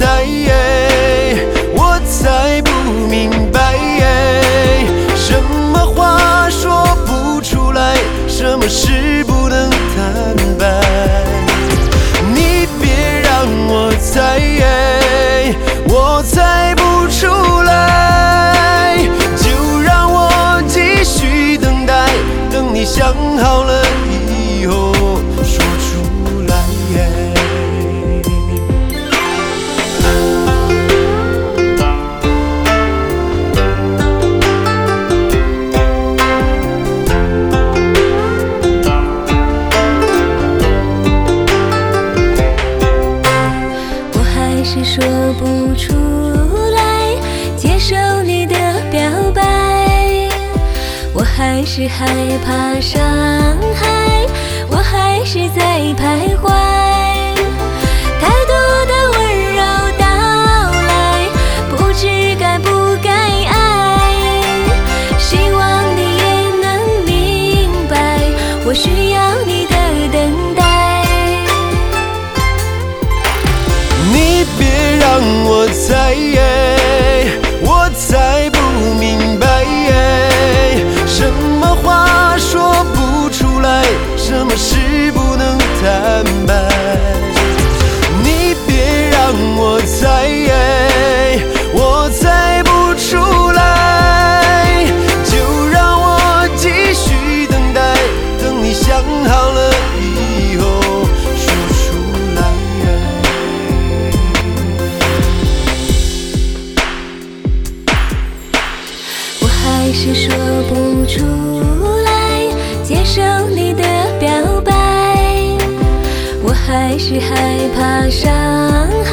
我才不明白，什么话说不出来，什么事不能坦白。你别让我猜，我猜不出来，就让我继续等待，等你想好了以后说出来。 是说不出来，接受你的表白，我还是害怕伤害，我还是在徘徊。太多的温柔到来，不知该不该爱，希望你也能明白，我需要你的等待。 你别让我猜，我才不明白，什么话说不出来，什么事不能坦白。你别让我猜，我猜不出来，就让我继续等待，等你想好了以后说出来。 还是说不出来，接受你的表白，我还是害怕伤害。